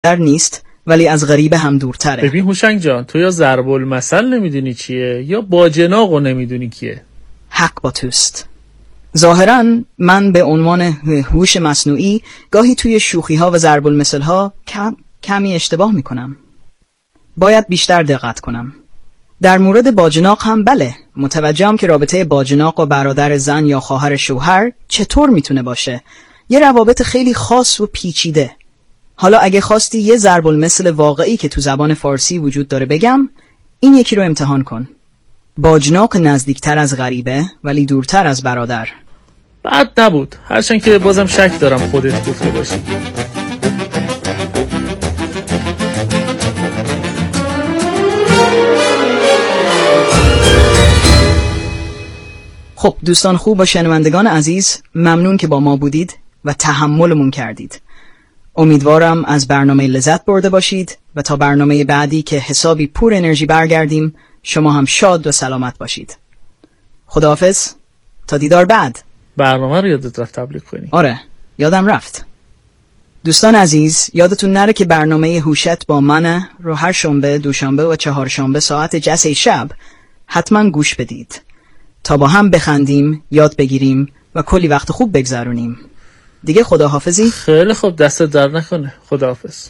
نیست ولی از غریبه هم دورتره. ببین هوشنگ جان، تو یا ضرب المثل نمیدونی چیه یا باجناقو نمیدونی کیه. حق با توست. ظاهراً من به عنوان هوش مصنوعی گاهی توی شوخی‌ها و ضرب المثل‌ها کمی اشتباه میکنم. باید بیشتر دقت کنم. در مورد باجناق هم بله، متوجهم که رابطه باجناق و برادر زن یا خواهر شوهر چطور میتونه باشه. یه روابط خیلی خاص و پیچیده. حالا اگه خواستی یه ضرب المثل واقعی که تو زبان فارسی وجود داره بگم، این یکی رو امتحان کن. باجناق نزدیکتر از غریبه ولی دورتر از برادر. بد نبود، هرچند که بازم شک دارم خودت گفته باشی. خب دوستان خوب و شنوندگان عزیز، ممنون که با ما بودید و تحملمون کردید. امیدوارم از برنامه لذت برده باشید و تا برنامه بعدی که حسابی پر انرژی برگردیم شما هم شاد و سلامت باشید. خداحافظ تا دیدار بعد. برنامه رو یادت رفت تبلیغ کنی؟ آره یادم رفت. دوستان عزیز یادتون نره که برنامه هوشت با من رو هر شنبه، دوشنبه و چهارشنبه ساعت جس شب حتما گوش بدید تا با هم بخندیم، یاد بگیریم و کلی وقت خوب بگذرونیم. دیگه خداحافظی؟ خیلی خوب، دست در نکنه. خداحافظ.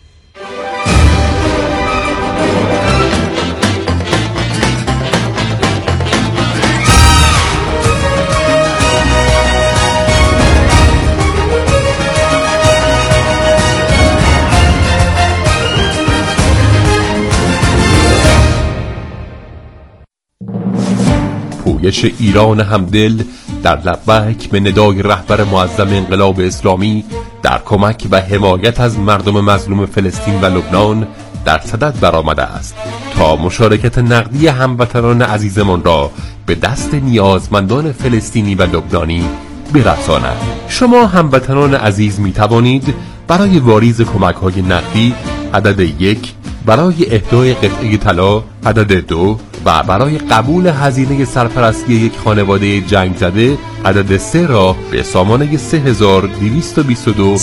پویش ایران همدل در لبک به ندای رهبر معظم انقلاب اسلامی در کمک و حمایت از مردم مظلوم فلسطین و لبنان در صدد برآمده است تا مشارکت نقدی هموطنان عزیزمان را به دست نیازمندان فلسطینی و لبنانی برساند. شما هموطنان عزیز می توانید برای واریز کمک‌های نقدی عدد 1، برای اهدای قطعه طلا عدد 2 و برای قبول هزینه سرپرستی یک خانواده جنگ زده عدد 3 را به سامانه 3222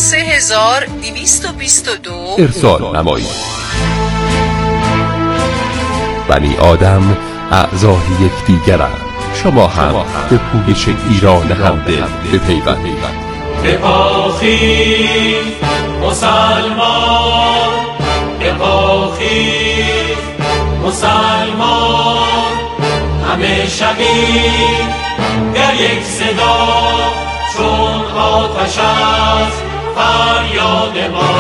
ارسال نمایید. بنی آدم اعضای یکدیگرند. شما هم به پویش ایران همدل بپیوندید. بپاخیز مسلمان، بپاخیز مسلمان، همه شبیه در یک صدا چون آتش است فریاد ما.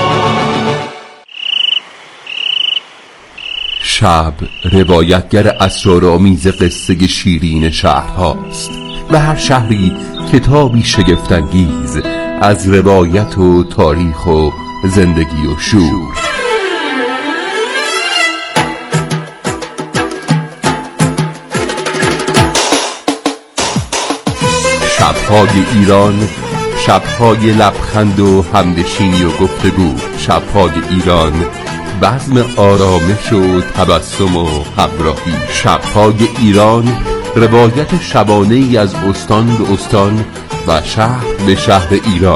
شب روایتگر اسرارآمیز قصه شیرین شهرهاست و هر شهری کتابی شگفت‌انگیز از روایت و تاریخ و زندگی و شور. شب‌های ایران، شب‌های لبخند و همنشینی و گفتگو. شب‌های ایران، بزم آرامش و تبسم و همراهی. شب‌های ایران، روایت شبانه‌ای از استان به استان و شهر به شهر ایران.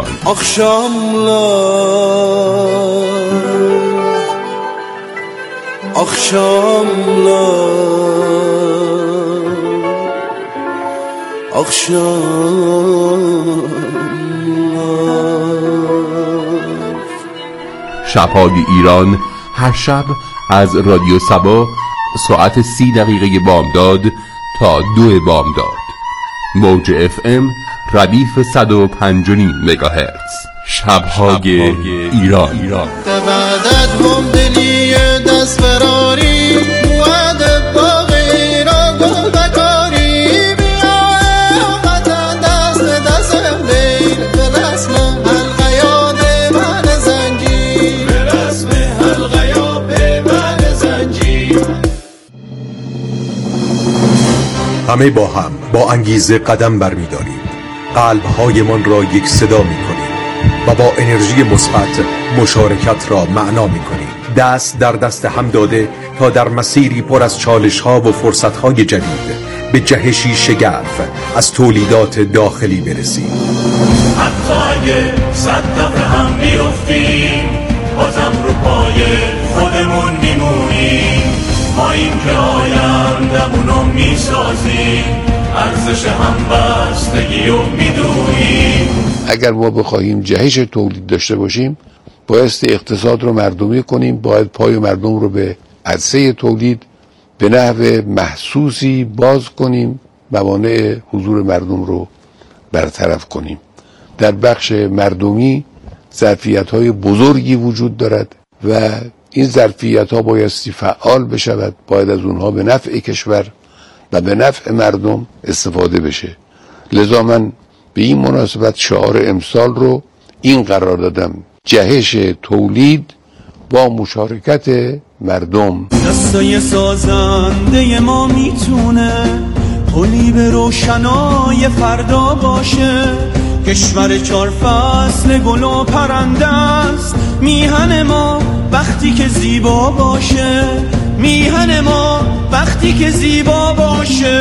شب‌های ایران هر شب از رادیو صبا ساعت 30 دقیقه بامداد تا 2 بامداد. موج FM ردیف 105.5 مگاهرتز. شب‌های ایران. بعدت هم دلی دست فراری موعد باغ ایران گل بکاری بیاه وطن دست لیل به رسم حلقه پیمان زنجیر، به رسم حلقه پیمان زنجیر. همه با هم با انگیزه قدم برمی‌داریم، قلب‌هایمان را یک صدا می‌کنیم و با انرژی مثبت مشارکت را معنا می‌کنیم. دست در دست هم داده تا در مسیری پر از چالش‌ها و فرصت‌های جدید به جهشی شگرف از تولیدات داخلی برسیم. حتی اگه 100 دفعه هم بیفتیم بازم رو پا از این ارزش همبستگی و میدونیم. اگر ما بخواهیم جهش تولید داشته باشیم بایستی اقتصاد رو مردمی کنیم، باید پای مردم رو به عرصه تولید به نحو محسوسی باز کنیم، موانع حضور مردم رو برطرف کنیم. در بخش مردمی ظرفیت‌های بزرگی وجود دارد و این ظرفیت‌ها بایستی فعال بشود، باید از اونها به نفع کشور و به نفع مردم استفاده بشه. لذا من به این مناسبت شعار امسال رو این قرار دادم: جهش تولید با مشارکت مردم. دستای سازنده ما میتونه پلی به روشنای فردا باشه. کشور 4 فصل گل و پرنده است. میهن ما وقتی که زیبا باشه، میهن ما وقتی که زیبا باشه.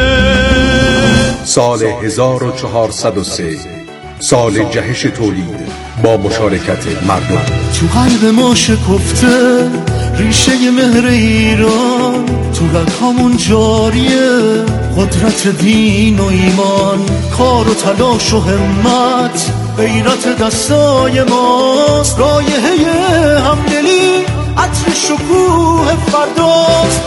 سال 1403 سال جهش تولید با مشارکت مردم. تو قلب ما شکفته ریشه مهر ایران، تو رگامون جاریه قدرت دین و ایمان. کار و تلاش و همت غیرت دستای ماست. رایحه همدلی عطر شکوه فرداست.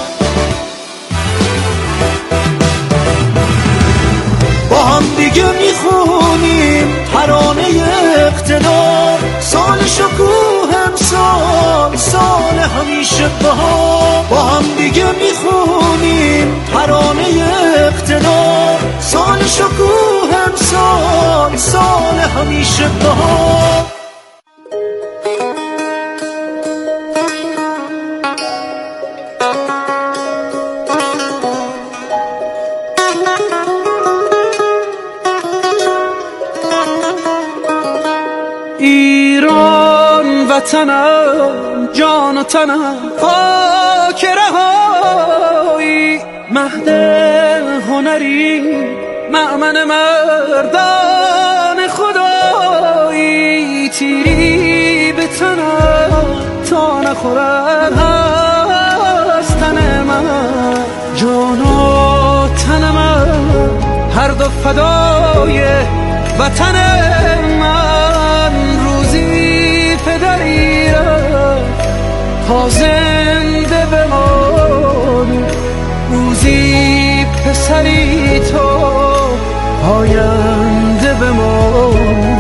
با هم دیگه میخونیم ترانه اقتدار. سال شکوه امسال، سال همیشه بهار. با هم دیگه میخونیم ترانه اقتدار. سال شکوه امسال، سال همیشه بهار. ایران وطنم، جان و تنم، خاک رهایی. مهد هنری، مأمن مردان خدایی. تیری به تنم تا نخورد از تن من. جان و تن من هر دو فدای وطن من. روزی پدری رفت تا زنده بمانی، روزی پسری تو آینده بمانی.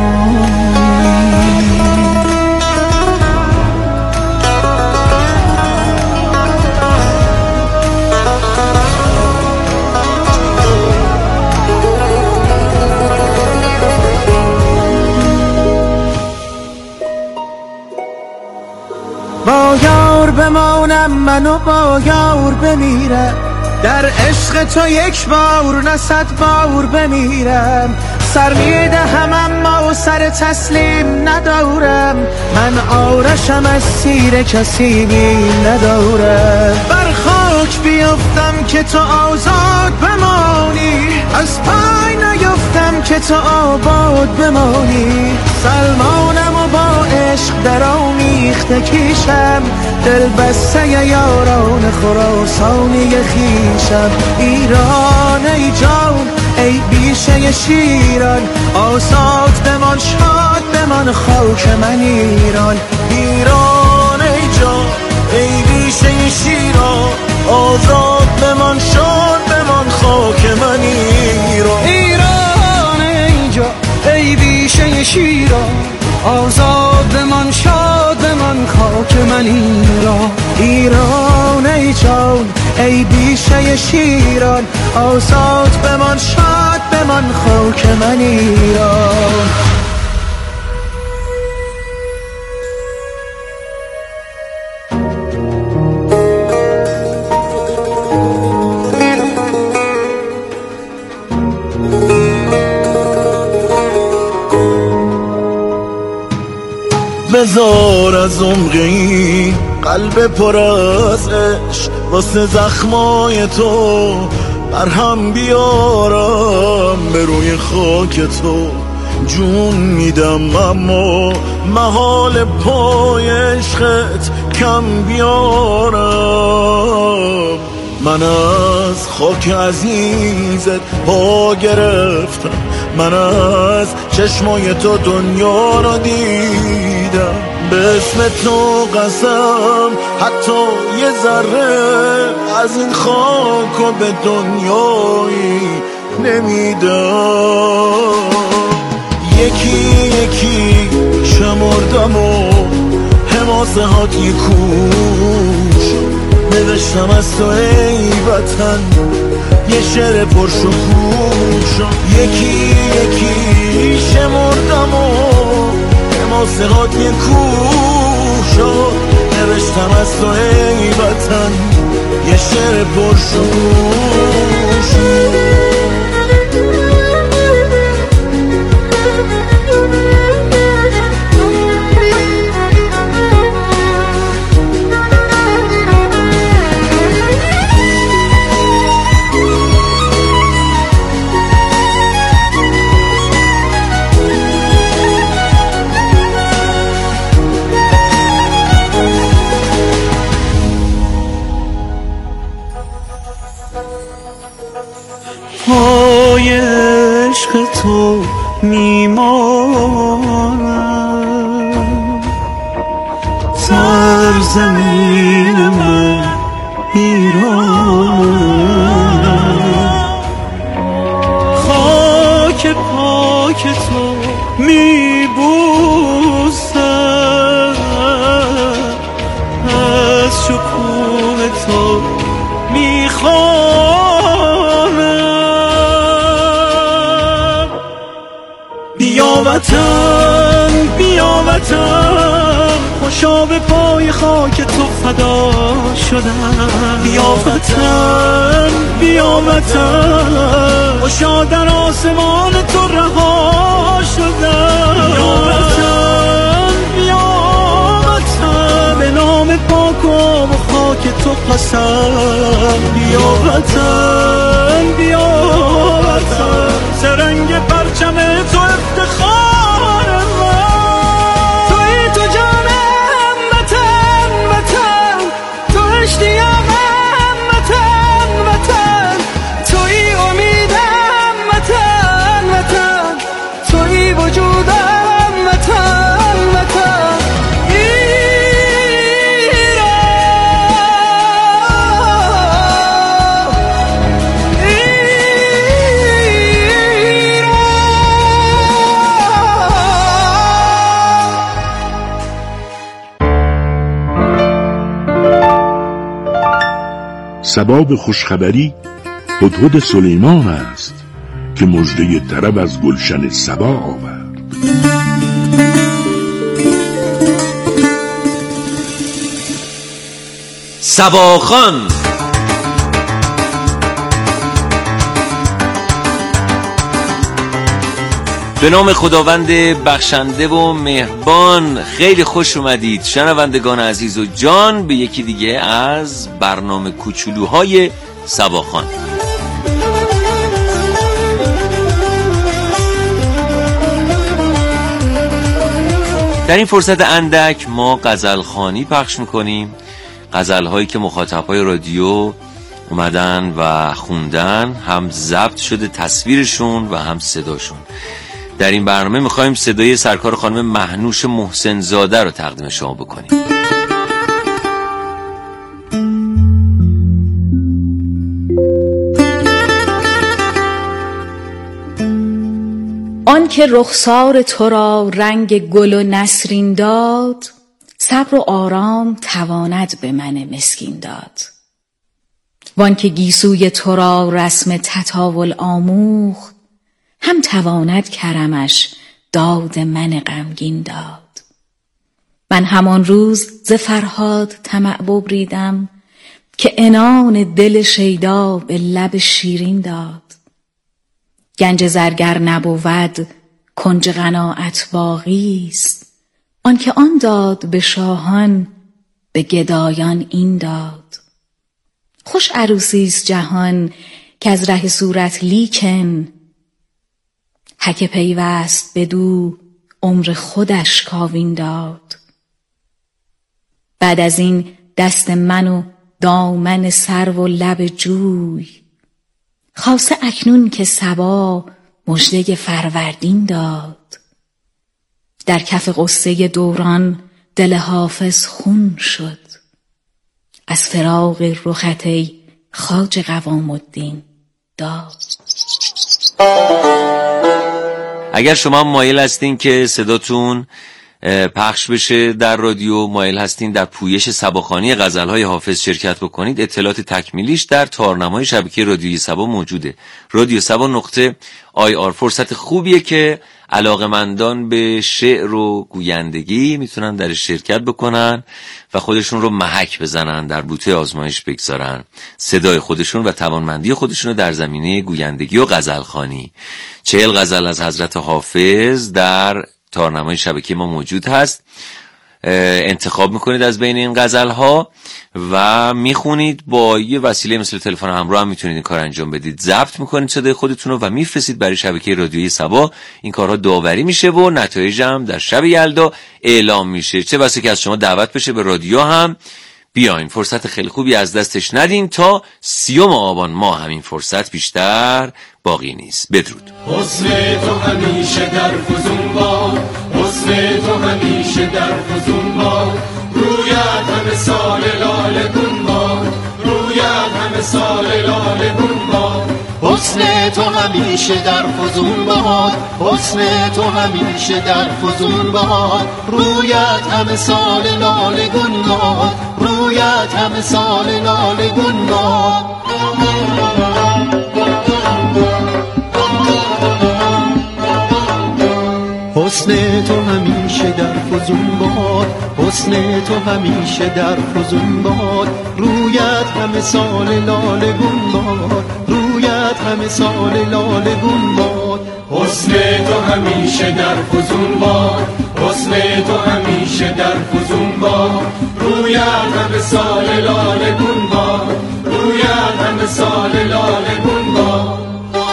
با یار بمانم من و با یار بمیرم. در عشق تو یک بار نه 100 بار بمیرم. سر میدهم اما سر تسلیم ندارم. من آرشم از سیر کسی ندارم. بر خاک بیفتم که تو آزاد بمانی، از پای نیفتم که تو آباد بمانی. سلمانم و با عشق در آمیخته کیشم، دل بسته یاران خراسانی خیشم. ایران ای جان ای بیشه شیران، آزاد بمان شاد بمان خاک من ایران. ایران ای جان ای بیشه شیران، آزاد بمان شاد بمان خاک من ایران. ایران ای جان ای بیشه شیران، آزاد بمان شاد بمان خاک من ایران. ایران ای جان ای بیشه شیران، آزاد بمان شاد بمان خاک من ایران. بذار از عمقی قلب پر از عشق واسه زخمای تو برهم بیارم. به روی خاک تو جون میدم اما محال پای عشقت کم بیارم. من از خاک عزیزت پا گرفتم، من از چشمای تو دنیا را دیدم، به اسم تو قسم حتی یه ذره از این خاک و به دنیایی نمیدم. یکی یکی شمردم و حماسه هات یکوش، نوشتم از تو ای وطن یه شعر پرشکوش. یکی یکی شمردم و حماسه هات یکوش، نوشتم از تو ای وطن یه شعر پرشکوش. پای عشق تو میمانم، سرزمین من ایرانم، خاک پاک تو میبوسم، از شکوه تو میخوانم. بیا وطن بیا وطن، خوشا به پای خاک تو فدا شدم. بیا وطن بیا وطن، خوشا در آسمان تو رها شدم. بیا وطن بیا وطن، به نام پاک و خاک تو قسم. بیا وطن بیا وطن، سرنگ پرچم تو افتخار من. توی تو جانم وطن وطن، تو اشتیاقم وطن وطن، توی امیدم وطن وطن، توی وجودم وطن وطن. سباب خوشخبری هدهد سلیمان است که مژده طرب از گلشن سبا آورد. سباخان به نام خداوند بخشنده و مهربان. خیلی خوش اومدید شنوندگان عزیز و جان به یکی دیگه از برنامه کوچولوهای سباخان. در این فرصت اندک ما غزلخوانی پخش میکنیم، غزلهایی که مخاطبهای رادیو اومدن و خوندن، هم ضبط شده تصویرشون و هم صداشون. در این برنامه میخوایم صدای سرکار خانم مهنوش محسن زاده رو تقدیم شما بکنیم. آن که رخسار تو را رنگ گل و نسرین داد، صبر و آرام تواند به من مسکین داد. وان که گیسوی تو را رسم تطاول آموخت، هم تواند کرمش داد من غمگین داد. من همان روز ز فرهاد طمع ببریدم، که عنان دل شیدا به لب شیرین داد. گنج زرگر نبود کنج قناعت باقی است، آن که آن داد به شاهان به گدایان این داد. خوش عروسی است جهان که از ره صورت لیکن، حک پیوست بدو عمر خودش کاوین داد. بعد از این دست من و دامن سرو و لب جوی. خاصه اکنون که صبا مژده فروردین داد، در کف غصه دوران دل حافظ خون شد. از فراق رخت ای خواجه قوام الدین داد. اگر شما مایل هستین که صداتون پخش بشه در رادیو، مایل هستین در پویش صباخوانی غزل‌های حافظ شرکت بکنید، اطلاعات تکمیلیش در تارنمای شبکه رادیوی صبا موجوده. رادیو صبا.ir فرصت خوبیه که علاقمندان به شعر و گویندگی میتونن در شرکت بکنن و خودشون رو محک بزنن، در بوته آزمایش بگذارن صدای خودشون و توانمندی خودشون رو در زمینه گویندگی و غزلخوانی. 40 غزل از حضرت حافظ در تارنمای شبکه ما موجود هست. انتخاب میکنید از بین این غزل‌ها و میخونید. با یه وسیله مثل تلفن همراه هم میتونید این کار انجام بدید. ضبط میکنید صدای خودتون رو و میفرستید برای شبکه رادیویی صبا. این کارها داوری میشه و نتایج هم در شب یلدا اعلام میشه. چه بسا که از شما دعوت بشه به رادیو هم بیاین. فرصت خیلی خوبی از دستش ندین. تا 30 آبان ماه همین فرصت بیشتر باقی نیست. بدرود. حسن تو همیشه در فزون باد، حسن تو همیشه در فزون باد، رویت همه سال لاله گون باد، رویت همه سال لاله گون باد. حسن تو همیشه در فزون باد، حسن تو همیشه در فزون باد، رویت همه سال لاله گون باد، رویت همه سال لاله گون باد. حسن تو همیشه در فزون باد، حسن تو همیشه در فزون باد، رویت همه سال لاله گون باد، رویت همه سال لاله گون باد. حسن تو همیشه در فزون باد، حسن تو همیشه در فزون باد، رویت همه سال لاله گون باد، رویت همه سال لاله گون باد.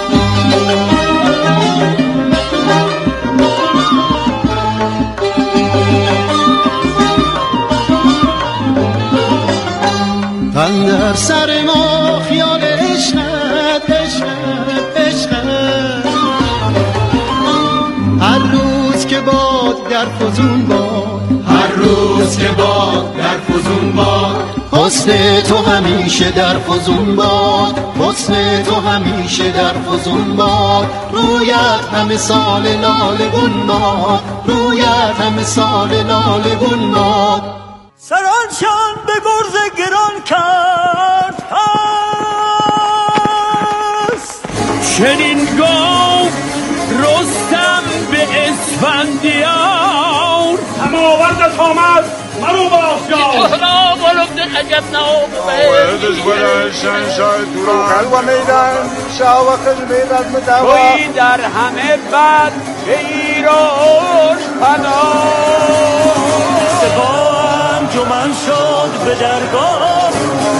در سر ما خیال عشقت عشقت عشقت، هر روز که باد در فزون باد، هر روز که باد در فزون باد. حسن تو همیشه در فزون باد، حسن تو همیشه در فزون باد، رویت همه سال لاله گون باد، رویت همه سال لاله گون باد. سرانشان به گرز گران کرد هست، چنین گفت رستم به اسفندیار، هماوردت آمد مرو باشیار. لا ولد عجب نوبه وهدش ولا شنشای دوران قلب میدن شاو خدمت مدوا توی در همه بد به ایران پناه. سپاه انجمن شد به درگاه،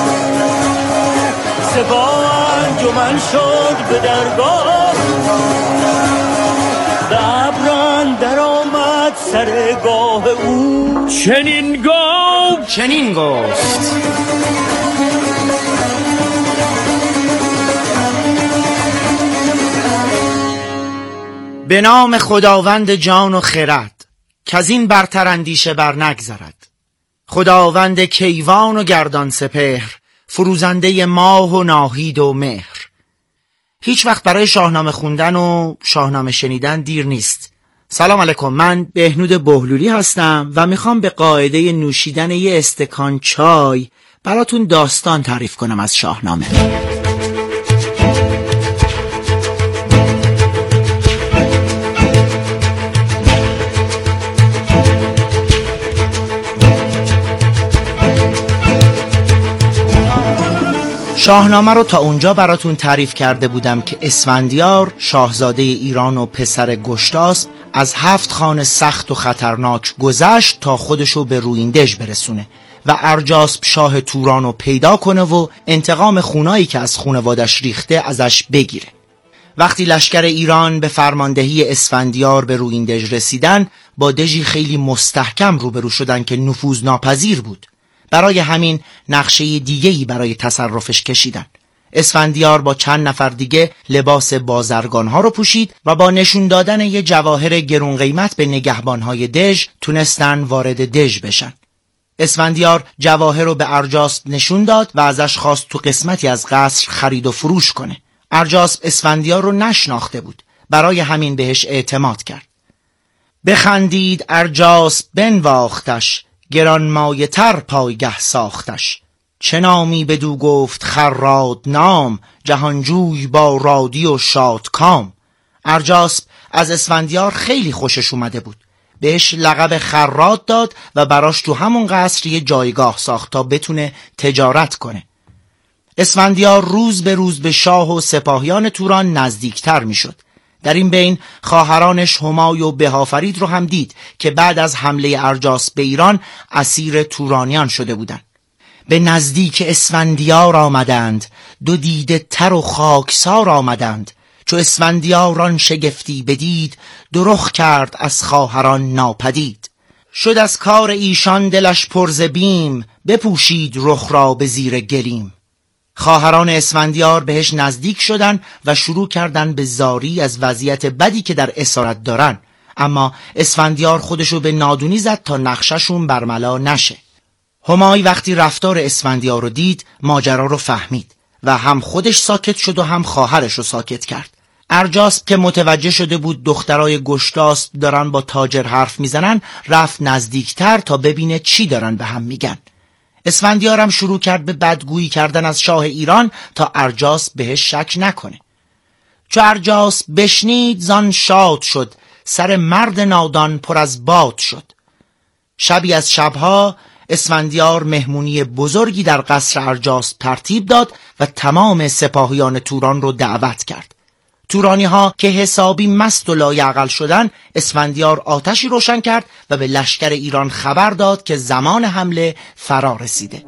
سپاه انجمن شد به درگاه، دبران در آمد سرگاه او، چنین گفت چنین گفت به نام خداوند جان و خرد، کزین برتر اندیشه بر نگذرد. خداوند کیوان و گردان سپهر، فروزنده ماه و ناهید و مهر. هیچ وقت برای شاهنامه خوندن و شاهنامه شنیدن دیر نیست. سلام علیکم، من بهنود بهلولی هستم و میخوام به قاعده نوشیدن یه استکان چای براتون داستان تعریف کنم از شاهنامه. شاهنامه رو تا اونجا براتون تعریف کرده بودم که اسفندیار شاهزاده ایران و پسر گشتاسپ از 7 خان سخت و خطرناک گذشت تا خودشو به رویندژ برسونه و ارجاسپ شاه توران رو پیدا کنه و انتقام خونایی که از خونوادش ریخته ازش بگیره. وقتی لشکر ایران به فرماندهی اسفندیار به رویندژ رسیدن، با دژی خیلی مستحکم روبرو شدن که نفوذ ناپذیر بود. برای همین نقشه دیگه‌ای برای تصرفش کشیدن. اسفندیار با چند نفر دیگه لباس بازرگانها رو پوشید و با نشون دادن یه جواهر گرون قیمت به نگهبانهای دژ تونستن وارد دژ بشن. اسفندیار جواهر رو به ارجاسپ نشون داد و ازش خواست تو قسمتی از قصر خرید و فروش کنه. ارجاسپ اسفندیار رو نشناخته بود، برای همین بهش اعتماد کرد. بخندید ارجاسپ بنواختش، گرانمایه تر پایگه ساختش. چه نامی بدو گفت خراد نام، جهانجوی با رادی و شادکام. ارجاسپ از اسفندیار خیلی خوشش اومده بود، بهش لقب خراد داد و براش تو همون قصر یه جایگاه ساخت تا بتونه تجارت کنه. اسفندیار روز به روز به شاه و سپاهیان توران نزدیکتر می شد. در این بین خواهرانش همای و بهافرید رو هم دید که بعد از حمله ارجاسپ به ایران اسیر تورانیان شده بودند. به نزدیک اسفندیار آمدند، دو دیده تر و خاکسار آمدند. چو اسفندیاران شگفتی بدید، درخ کرد از خواهران ناپدید. شد از کار ایشان دلش پر ز بیم، بپوشید رخ را به زیر گلیم. خواهران اسفندیار بهش نزدیک شدن و شروع کردن به زاری از وضعیت بدی که در اسارت دارن، اما اسفندیار خودشو به نادونی زد تا نقششون برملا نشه. همای وقتی رفتار اسفندیار رو دید ماجرا رو فهمید و هم خودش ساکت شد و هم خواهرش رو ساکت کرد. ارجاسپ که متوجه شده بود دخترای گشتاسپ دارن با تاجر حرف میزنن رفت نزدیکتر تا ببینه چی دارن به هم میگن. اسفندیارم شروع کرد به بدگویی کردن از شاه ایران تا ارجاسپ بهش شک نکنه. چو ارجاسپ بشنید زان شاد شد، سر مرد نادان پر از باد شد. شبی از شبها اسفندیار مهمونی بزرگی در قصر ارجاسپ ترتیب داد و تمام سپاهیان توران رو دعوت کرد. تورانی ها که حسابی مست و لایعقل شدن، اسفندیار آتشی روشن کرد و به لشکر ایران خبر داد که زمان حمله فرا رسیده.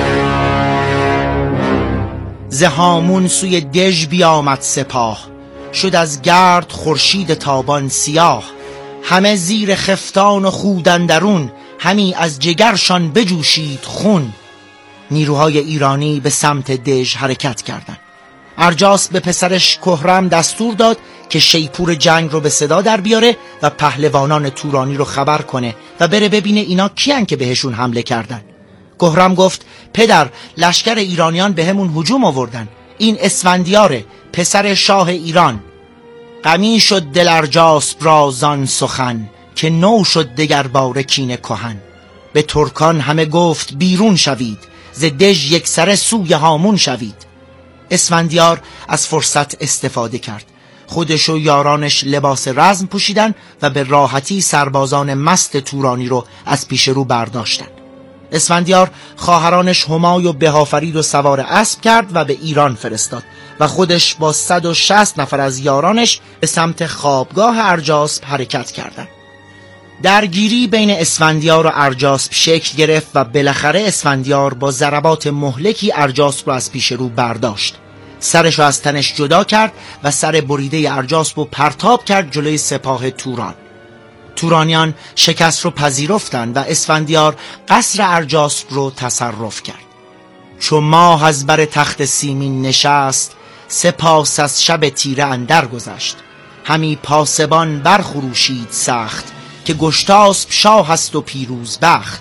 ز هامون سوی دژ بیامد سپاه، شد از گرد خورشید تابان سیاه. همه زیر خفتان و خود اندرون، همی از جگرشان بجوشید خون. نیروهای ایرانی به سمت دژ حرکت کردند. ارجاسپ به پسرش کهرم دستور داد که شیپور جنگ رو به صدا در بیاره و پهلوانان تورانی رو خبر کنه و بره ببینه اینا کیان که بهشون حمله کردن. کهرم گفت پدر، لشکر ایرانیان به همون هجوم آوردن، این اسفندیاره پسر شاه ایران. غمی شد دل ارجاسپ را زان سخن، که نو شد دگر باره کینه کهن. به ترکان همه گفت بیرون شوید، ز دژ یک سره سوی هامون شوید. اسفندیار از فرصت استفاده کرد. خودش و یارانش لباس رزم پوشیدن و به راحتی سربازان مست تورانی رو از پیش رو برداشتن. اسفندیار خواهرانش همای و بهافرید و سوار اسب کرد و به ایران فرستاد و خودش با 160 نفر از یارانش به سمت خوابگاه ارجاسپ حرکت کردند. درگیری بین اسفندیار و ارجاسپ شکل گرفت و بالاخره اسفندیار با ضربات مهلکی ارجاسپ را از پیش رو برداشت. سرش را از تنش جدا کرد و سر بریده ارجاسپ رو پرتاب کرد جلوی سپاه توران. تورانیان شکست رو پذیرفتند و اسفندیار قصر ارجاسپ رو تصرف کرد. چو ماه از بر تخت سیمین نشست، سپاس از شب تیره اندر گذشت. همی پاسبان برخروشید سخت، که گشتاسپ شاه است و پیروز بخت.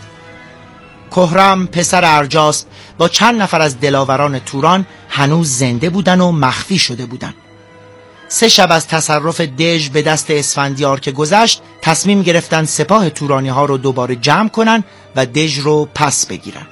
کهرم پسر ارجاسپ با چند نفر از دلاوران توران هنوز زنده بودن و مخفی شده بودن. 3 شب از تصرف دژ به دست اسفندیار که گذشت، تصمیم گرفتن سپاه تورانی ها رو دوباره جمع کنن و دژ رو پس بگیرن.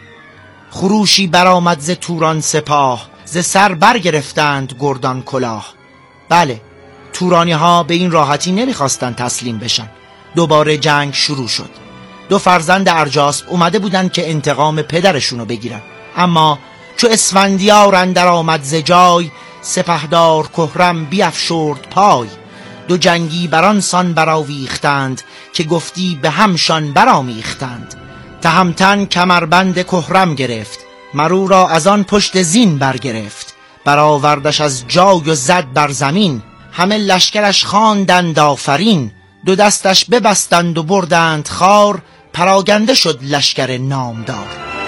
خروشی برآمد ز توران سپاه، ز سر برگرفتند گردان کلاه. بله، تورانی ها به این راحتی نمیخواستن تسلیم بشن. دوباره جنگ شروع شد. 2 فرزند ارجاسپ اومده بودن که انتقام پدرشونو بگیرن، اما چو اسفندیار اندر آمد ز جای، سپهدار کهرم بیفشرد پای. 2 جنگی بران سان براویختند، که گفتی به همشان برامیختند. تهمتن کمربند کهرم گرفت، مرو را از آن پشت زین برگرفت. برآوردش از جای و زد بر زمین، همه لشکرش خواندند آفرین. 2 دستش ببستند و بردند خوار، پراگنده شد لشکر نامدار.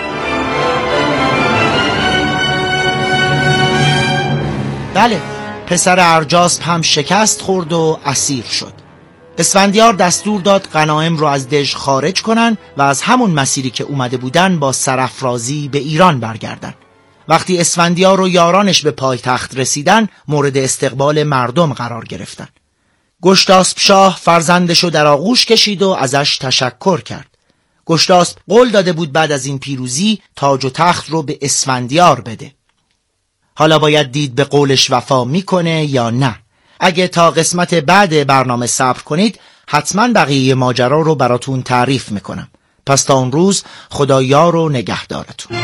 بله، پسر ارجاسپ هم شکست خورد و اسیر شد. اسفندیار دستور داد غنایم رو از دژ خارج کنن و از همون مسیری که اومده بودن با سرافرازی به ایران برگردن. وقتی اسفندیار و یارانش به پایتخت رسیدن، مورد استقبال مردم قرار گرفتن. گشتاسپ شاه فرزندشو در آغوش کشید و ازش تشکر کرد. گشتاسپ قول داده بود بعد از این پیروزی تاج و تخت رو به اسفندیار بده. حالا باید دید به قولش وفا میکنه یا نه. اگه تا قسمت بعد برنامه صبر کنید، حتما بقیه ماجرا رو براتون تعریف میکنم. پس تا اون روز، خدا یار و نگهدارتون.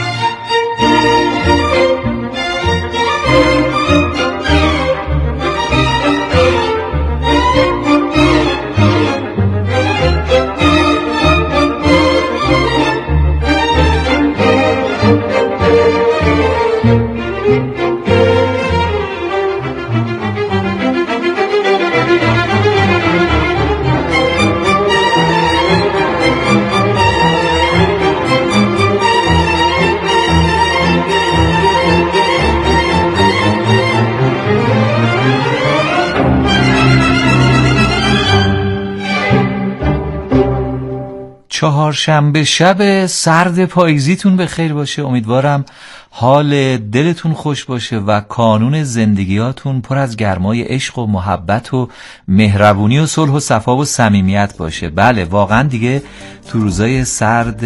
چهارشنبه شب سرد پاییزیتون به خیر باشه. امیدوارم حال دلتون خوش باشه و کانون زندگیاتون پر از گرمای عشق و محبت و مهربونی و صلح و صفا و صمیمیت باشه. بله، واقعا دیگه تو روزای سرد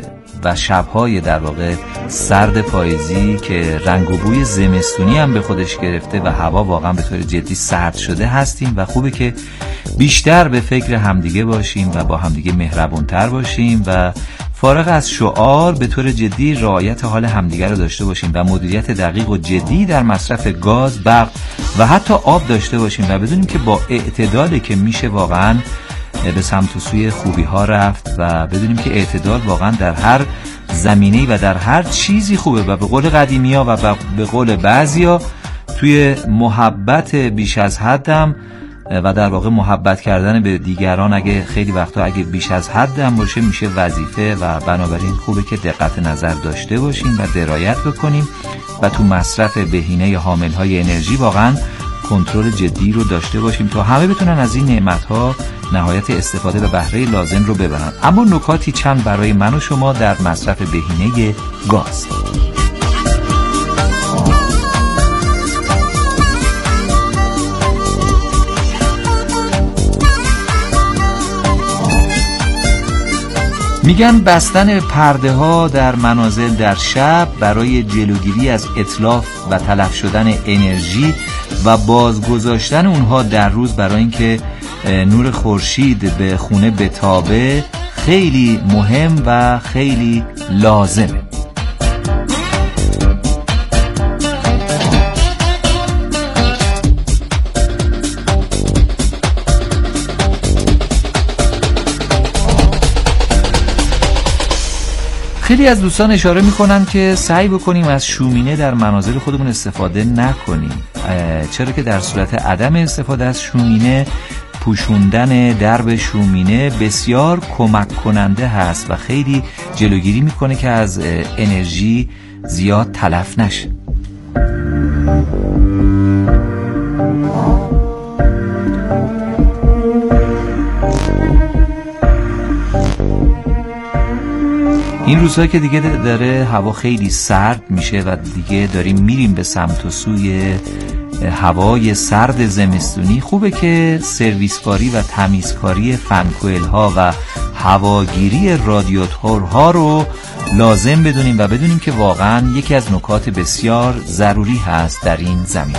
و شبهای در واقع سرد پاییزی که رنگ و بوی زمستونی هم به خودش گرفته و هوا واقعا به طور جدی سرد شده هستیم و خوبه که بیشتر به فکر همدیگه باشیم و با همدیگه مهربونتر باشیم و فارغ از شعار به طور جدی رعایت حال همدیگه رو داشته باشیم و مدیریت دقیق و جدی در مصرف گاز، برق و حتی آب داشته باشیم و بدونیم که با اعتدالی که میشه واقعا به سمت و سوی خوبی ها رفت و بدونیم که اعتدال واقعا در هر زمینه‌ای و در هر چیزی خوبه و به قول قدیمی ها و به قول بعضی ها توی محبت بیش از حد هم و در واقع محبت کردن به دیگران اگه خیلی وقتا اگه بیش از حد هم باشه میشه وظیفه و بنابراین خوبه که دقت نظر داشته باشیم و درایت بکنیم و تو مصرف بهینه حامل‌های انرژی واقعا کنترل جدی رو داشته باشیم تا همه بتونن از این نعمت‌ها نهایت استفاده و بهره لازم رو ببرن. اما نکاتی چند برای من و شما در مصرف بهینه گاز. میگن بستن پرده ها در منازل در شب برای جلوگیری از اتلاف و تلف شدن انرژی و بازگذاشتن اونها در روز برای اینکه نور خورشید به خونه بتابه خیلی مهم و خیلی لازمه. خیلی از دوستان اشاره میکنن که سعی بکنیم از شومینه در منازل خودمون استفاده نکنیم، چرا که در صورت عدم استفاده از شومینه پوشوندن درب شومینه بسیار کمک کننده هست و خیلی جلوگیری میکنه که از انرژی زیاد تلف نشه. این روزها که دیگه داره هوا خیلی سرد میشه و دیگه داریم میریم به سمت و سوی هوای سرد زمستونی، خوبه که سرویسکاری و تمیزکاری فنکوئل ها و هواگیری رادیاتورها رو لازم بدونیم و بدونیم که واقعا یکی از نکات بسیار ضروری هست در این زمین.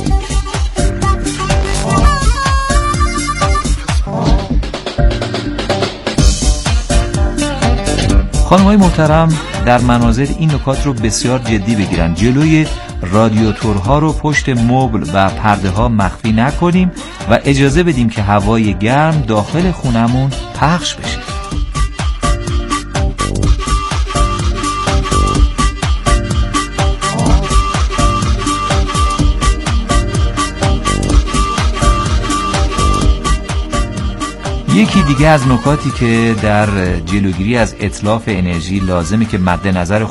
خانم‌های محترم، در منازل این نکات رو بسیار جدی بگیرن. جلوی رادیاتورها رو پشت مبل و پرده ها مخفی نکنیم و اجازه بدیم که هوای گرم داخل خونمون پخش بشه. یکی دیگه از نکاتی که در جلوگیری از اتلاف انرژی لازمه که مد نظر